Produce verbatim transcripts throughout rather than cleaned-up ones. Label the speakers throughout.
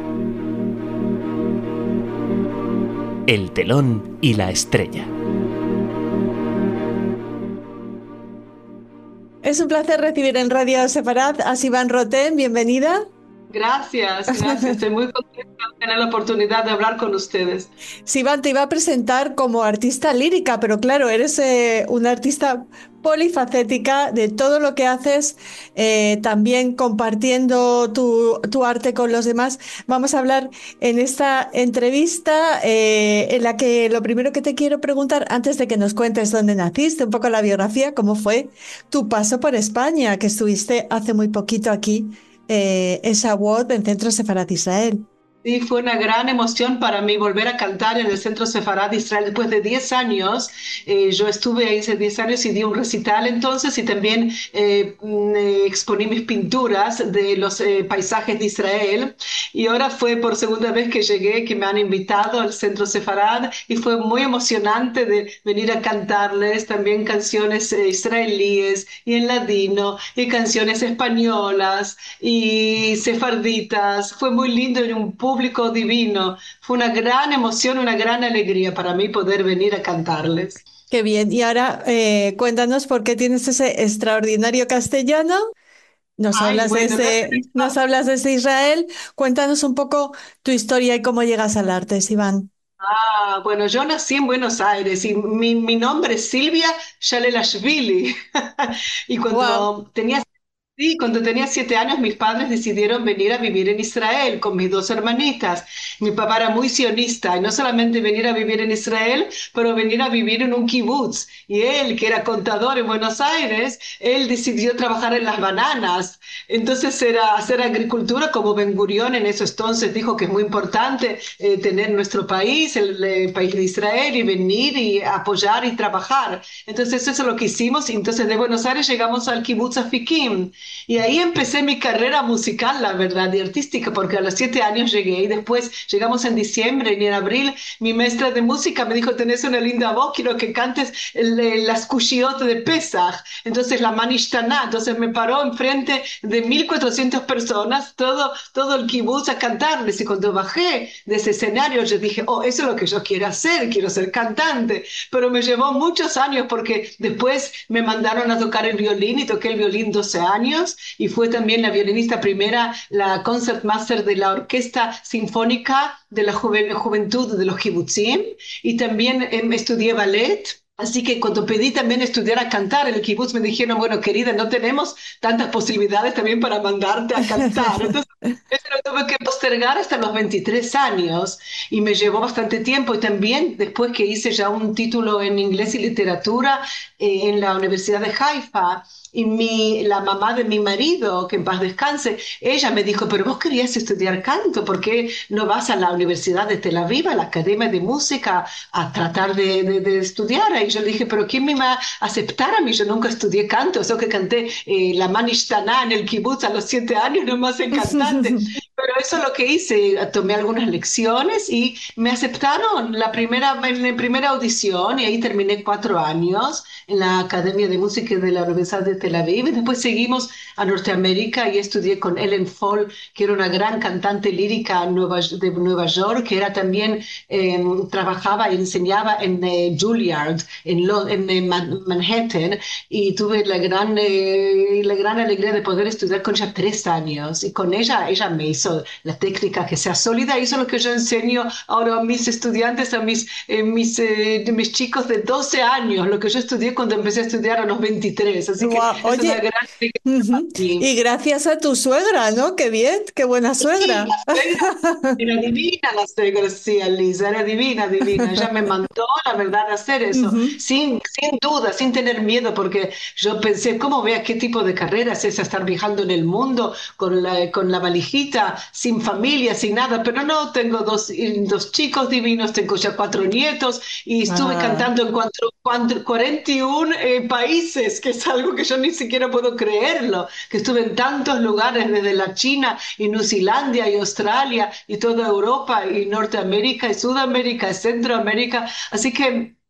Speaker 1: El telón y la estrella.
Speaker 2: Es un placer recibir en Radio Sefarad a Sivan Rotem. Bienvenida.
Speaker 3: Gracias, gracias. Estoy muy contenta de tener la oportunidad de hablar con ustedes.
Speaker 2: Sivan, te iba a presentar como artista lírica, pero claro, eres eh, una artista polifacética de todo lo que haces, eh, también compartiendo tu, tu arte con los demás. Vamos a hablar en esta entrevista eh, en la que lo primero que te quiero preguntar, antes de que nos cuentes dónde naciste, un poco la biografía, cómo fue tu paso por España, que estuviste hace muy poquito aquí eh, en Shavuot, en Centro Sefarad Israel.
Speaker 3: Sí, fue una gran emoción para mí volver a cantar en el Centro Sefarad Israel después de diez años. Eh, yo estuve ahí hace diez años y di un recital entonces y también eh, eh, exponí mis pinturas de los eh, paisajes de Israel. Y ahora fue por segunda vez que llegué, que me han invitado al Centro Sefarad y fue muy emocionante de venir a cantarles también canciones eh, israelíes y en ladino y canciones españolas y sefarditas. Fue muy lindo y un público divino. Fue una gran emoción, una gran alegría para mí poder venir a cantarles.
Speaker 2: Qué bien. Y ahora eh, cuéntanos por qué tienes ese extraordinario castellano. Nos
Speaker 3: Ay,
Speaker 2: hablas
Speaker 3: bueno, no
Speaker 2: desde, nos hablas desde Israel. Cuéntanos un poco tu historia y cómo llegas al arte, Sivan.
Speaker 3: Ah, bueno, yo nací en Buenos Aires y mi, mi nombre es Silvia Shalelashvili. Y
Speaker 2: Wow.
Speaker 3: cuando tenía Sí, cuando tenía siete años mis padres decidieron venir a vivir en Israel con mis dos hermanitas. Mi papá era muy sionista y no solamente venir a vivir en Israel, pero venir a vivir en un kibutz. Y él, que era contador en Buenos Aires, él decidió trabajar en las bananas. Entonces era hacer agricultura como Ben Gurión en esos entonces dijo que es muy importante eh, tener nuestro país, el, el país de Israel, y venir y apoyar y trabajar. Entonces eso es lo que hicimos. Y entonces de Buenos Aires llegamos al kibutz Afikim. Y ahí empecé mi carrera musical, la verdad, y artística, porque a los siete años llegué y después llegamos en diciembre y en abril mi maestra de música me dijo, tenés una linda voz, quiero que cantes el, el, las Kushiot de Pesach, entonces la Manishtana, entonces me paró enfrente de mil cuatrocientas personas, todo, todo el kibutz a cantarles, y cuando bajé de ese escenario yo dije, oh, eso es lo que yo quiero hacer, quiero ser cantante, pero me llevó muchos años porque después me mandaron a tocar el violín y toqué el violín doce años y fue también la violinista primera, la concertmaster de la Orquesta Sinfónica de la Juven Juventud de los Kibutzim y también eh, estudié ballet. Así que cuando pedí también estudiar a cantar en el kibutz me dijeron, bueno, querida, no tenemos tantas posibilidades también para mandarte a cantar. Entonces, eso lo tuve que postergar hasta los veintitrés años y me llevó bastante tiempo. Y también después que hice ya un título en inglés y literatura eh, en la Universidad de Haifa, y mi, la mamá de mi marido, que en paz descanse, ella me dijo, pero vos querías estudiar canto, ¿por qué no vas a la Universidad de Tel Aviv, a la Academia de Música, a tratar de, de, de estudiar? Y yo le dije, pero ¿quién me va a aceptar a mí? Yo nunca estudié canto, eso que canté eh, la Manishtana en el kibutz a los siete años, nomás en cantante. Pero eso es lo que hice, tomé algunas lecciones y me aceptaron la primera, en la primera audición y ahí terminé cuatro años en la Academia de Música de la Universidad de Tel Aviv. Y después seguimos a Norteamérica y estudié con Ellen Fall, que era una gran cantante lírica Nueva, de Nueva York, que era también, eh, trabajaba y enseñaba en eh, Juilliard, en, Lo, en eh, Man, Manhattan, y tuve la gran, eh, la gran alegría de poder estudiar con ella tres años. Y con ella, ella me hizo la técnica que sea sólida, y eso es lo que yo enseño ahora a mis estudiantes, a mis, eh, mis, eh, mis chicos de doce años, lo que yo estudié cuando empecé a estudiar a los veintitrés. Así que
Speaker 2: Wow.
Speaker 3: es una
Speaker 2: Oye,
Speaker 3: gran alegría para
Speaker 2: ujú.
Speaker 3: mí.
Speaker 2: Y gracias a tu suegra, ¿no? Qué bien, qué buena
Speaker 3: Sí, la
Speaker 2: suegra.
Speaker 3: suegra era divina, la suegra, sí, Lisa, era divina, divina. Ella me mandó, la verdad, a hacer eso,
Speaker 2: Ujú.
Speaker 3: sin, sin duda, sin tener miedo, porque yo pensé, ¿cómo vea qué tipo de carrera es esa, estar viajando en el mundo con la, con la valijita, sin familia, sin nada? Pero no, tengo dos, dos chicos divinos, tengo ya cuatro nietos, y estuve
Speaker 2: Ah.
Speaker 3: cantando en cuatro, cuatro, cuarenta y uno eh, países, que es algo que yo ni siquiera puedo creerlo, que estuve en tantos lugares, desde la China y New Zealandia y Australia y toda Europa y Norteamérica y Sudamérica y Centroamérica. Así que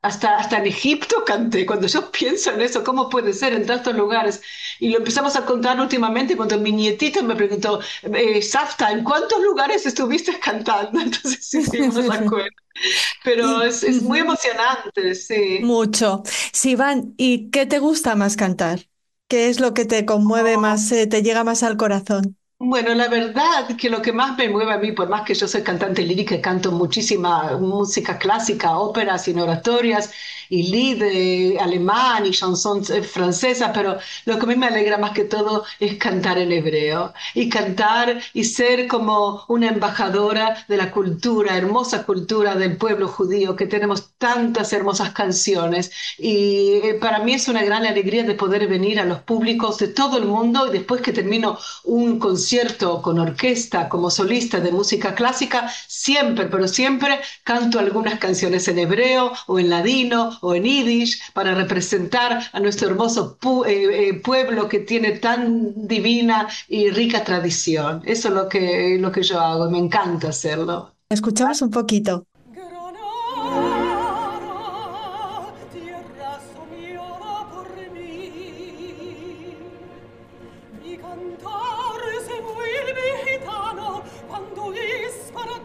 Speaker 3: Hasta, hasta en Egipto canté. Cuando yo pienso en eso, ¿cómo puede ser en tantos lugares? Y lo empezamos a contar últimamente cuando mi nietita me preguntó, eh, Safta, ¿en cuántos lugares estuviste cantando? Entonces hicimos la cuenta. Pero
Speaker 2: Y
Speaker 3: es, es muy
Speaker 2: ujú,
Speaker 3: emocionante, sí.
Speaker 2: mucho. Sivan, ¿y qué te gusta más cantar? ¿Qué es lo que te conmueve más, eh, te llega más al corazón?
Speaker 3: Bueno, la verdad que lo que más me mueve a mí, por más que yo soy cantante lírica y canto muchísima música clásica, óperas y oratorias, y lied eh, alemán y chansons eh, francesa, pero lo que a mí me alegra más que todo es cantar en hebreo y cantar y ser como una embajadora de la cultura, hermosa cultura del pueblo judío, que tenemos tantas hermosas canciones. Y eh, para mí es una gran alegría de poder venir a los públicos de todo el mundo y después que termino un concierto con orquesta como solista de música clásica, siempre, pero siempre canto algunas canciones en hebreo o en ladino o en yiddish para representar a nuestro hermoso pu eh, eh, pueblo que tiene tan divina y rica tradición. Eso es lo que, lo que yo hago, me encanta hacerlo.
Speaker 2: Escuchamos un poquito.
Speaker 4: Granara, tierra soñada por mí. Mi cantar se vuelve gitano cuando es para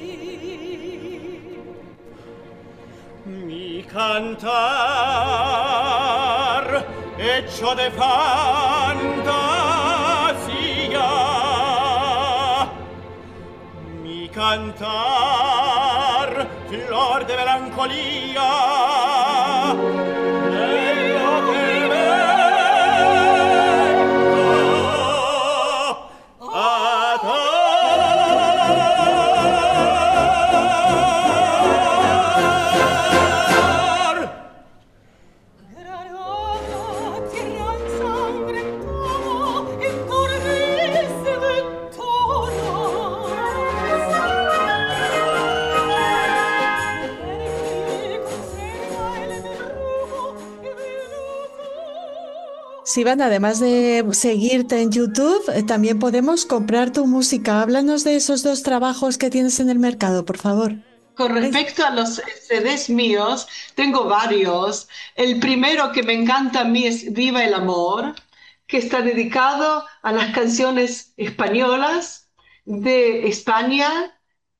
Speaker 4: ti. Mi cantar hecho de fantasía. Mi cantar flor de melancolía. Bello que vengo a dar. Granada, tierra ensangrentada, enternece de
Speaker 2: Sivan, además de seguirte en YouTube, eh, también podemos comprar tu música. Háblanos de esos dos trabajos que tienes en el mercado, por favor.
Speaker 3: Con
Speaker 2: Ay,
Speaker 3: respecto a los C Ds míos, tengo varios. El primero que me encanta a mí es Viva el Amor, que está dedicado a las canciones españolas de España,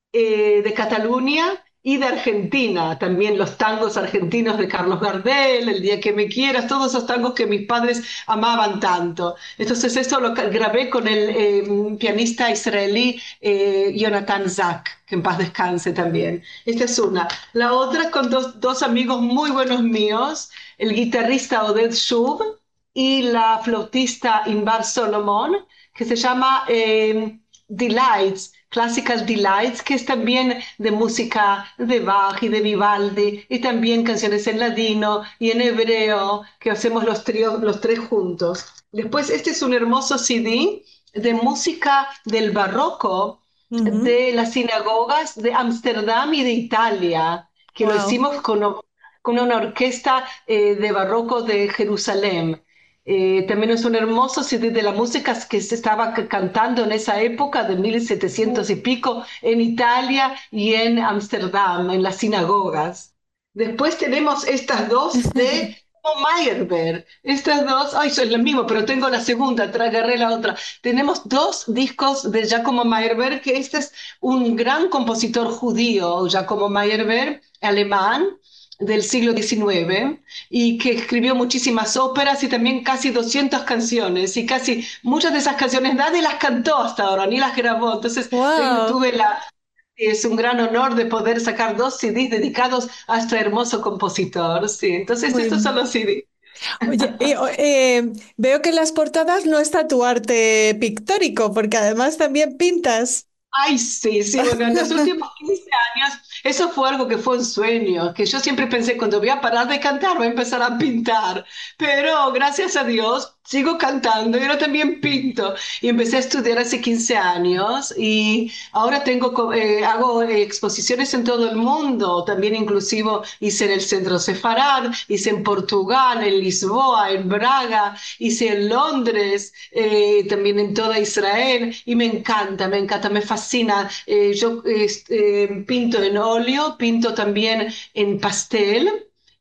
Speaker 3: eh, de Cataluña y de Argentina. También los tangos argentinos de Carlos Gardel, El día que me quieras, todos esos tangos que mis padres amaban tanto. Entonces eso lo grabé con el eh, pianista israelí eh, Jonathan Zak, que en paz descanse también. Esta es una. La otra con dos, dos amigos muy buenos míos, el guitarrista Oded Shub y la flautista Inbar Solomon, que se llama eh, Delights, Classical Delights, que es también de música de Bach y de Vivaldi, y también canciones en ladino y en hebreo, que hacemos los, tríos, los tres juntos. Después, este es un hermoso C D de música del barroco
Speaker 2: ujú.
Speaker 3: de las sinagogas de Ámsterdam y de Italia, que lo
Speaker 2: Wow.
Speaker 3: hicimos con, con una orquesta eh, de barroco de Jerusalén. Eh, también es un hermoso C D de la música que se estaba cantando en esa época de mil setecientos y pico en Italia y en Ámsterdam, en las sinagogas. Después tenemos estas dos de Meyerbeer. Estas dos, ay, son lo mismo, pero tengo la segunda, agarré la otra. Tenemos dos discos de Giacomo Meyerbeer, que este es un gran compositor judío, Giacomo Meyerbeer, alemán, del siglo diecinueve, y que escribió muchísimas óperas y también casi doscientas canciones, y casi muchas de esas canciones nadie las cantó hasta ahora, ni las grabó. Entonces tengo,
Speaker 2: Wow.
Speaker 3: tuve la, es un gran honor de poder sacar dos C Ds dedicados a este hermoso compositor. Sí, entonces estos son
Speaker 2: Muy...
Speaker 3: los C D.
Speaker 2: Oye, y, o- eh, veo que en las portadas no está tu arte pictórico, porque además también pintas.
Speaker 3: Ay, sí, sí, bueno, en los últimos quince años, eso fue algo que fue un sueño, que yo siempre pensé, cuando voy a parar de cantar, voy a empezar a pintar, pero gracias a Dios sigo cantando y ahora también pinto. Y empecé a estudiar hace quince años y ahora tengo, co- eh, hago eh, exposiciones en todo el mundo, también inclusive hice en el Centro Sefarad, hice en Portugal, en Lisboa, en Braga, hice en Londres, eh, también en toda Israel, y me encanta, me encanta, me fascina. Eh, yo este, eh, pinto en óleo, pinto también en pastel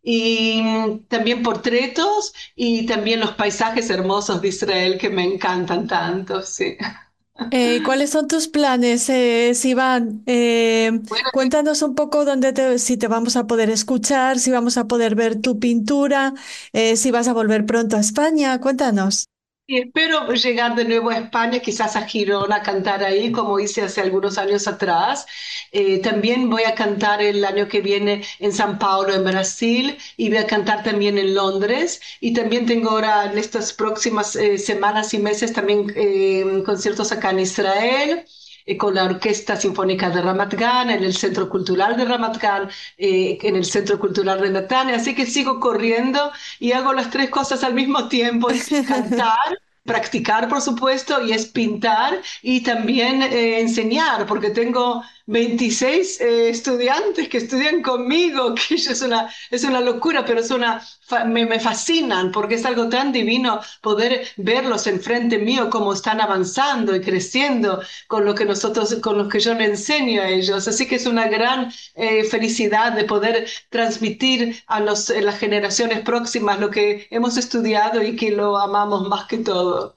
Speaker 3: y mm, también portretos y también los paisajes hermosos de Israel que me encantan tanto, sí.
Speaker 2: Eh, ¿cuáles son tus planes, eh, Sivan? Eh,
Speaker 3: Bueno,
Speaker 2: cuéntanos un poco dónde te, si te vamos a poder escuchar, si vamos a poder ver tu pintura, eh, si vas a volver pronto a España. Cuéntanos.
Speaker 3: y espero llegar de nuevo a España, quizás a Girona, a cantar ahí, como hice hace algunos años atrás. Eh, también voy a cantar el año que viene en San Paulo, en Brasil, y voy a cantar también en Londres. Y también tengo ahora en estas próximas eh, semanas y meses también eh, conciertos acá en Israel, eh, con la Orquesta Sinfónica de Ramat Gan, en el Centro Cultural de Ramat Gan, eh, en el Centro Cultural de Netanya. Así que sigo corriendo y hago las tres cosas al mismo tiempo: es cantar, practicar, por supuesto, y es pintar y también eh, enseñar, porque tengo veintiséis eh, estudiantes que estudian conmigo, que es una, es una locura, pero es una, fa- me, me fascinan, porque es algo tan divino poder verlos enfrente mío, cómo están avanzando y creciendo con lo que nosotros, con lo que yo le enseño a ellos. Así que es una gran eh, felicidad de poder transmitir a los, a las generaciones próximas lo que hemos estudiado y que lo amamos más que todo.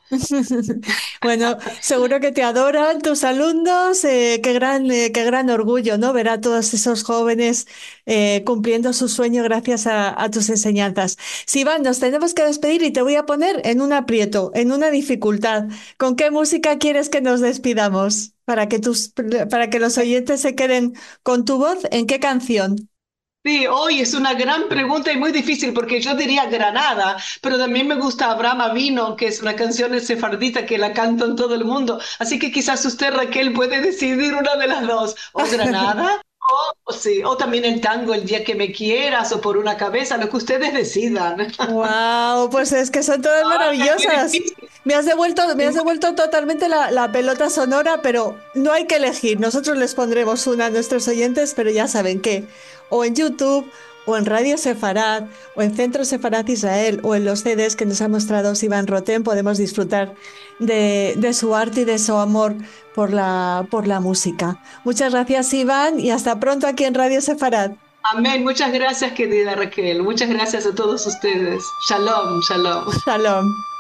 Speaker 2: Bueno, seguro que te adoran tus alumnos. Eh, qué gran, eh, qué gran orgullo, ¿no? Ver a todos esos jóvenes eh, cumpliendo su sueño gracias a, a tus enseñanzas. Sivan, nos tenemos que despedir y te voy a poner en un aprieto, en una dificultad. ¿Con qué música quieres que nos despidamos? Para que tus, para que los oyentes se queden con tu voz, ¿en qué canción?
Speaker 3: Sí, hoy es una gran pregunta y muy difícil porque yo diría Granada, pero también me gusta Abraham Avino, que es una canción sefardita que la canto en todo el mundo. Así que quizás usted, Raquel, puede decidir una de las dos, o Granada, o, o sí, o también el tango El día que me quieras, o Por una cabeza, lo que ustedes decidan.
Speaker 2: Wow, pues es que son todas
Speaker 3: Ay, es muy
Speaker 2: maravillosas.
Speaker 3: difícil.
Speaker 2: Me has devuelto, me has devuelto totalmente la, la pelota sonora, pero no hay que elegir. Nosotros les pondremos una a nuestros oyentes, pero ya saben que o en YouTube, o en Radio Sefarad, o en Centro Sefarad Israel, o en los C Ds que nos ha mostrado Sivan Rotem, podemos disfrutar de, de su arte y de su amor por la, por la música. Muchas gracias, Iván, y hasta pronto aquí en Radio Sefarad.
Speaker 3: Amén. Muchas gracias, querida Raquel. Muchas gracias a todos ustedes. Shalom, shalom.
Speaker 2: Shalom.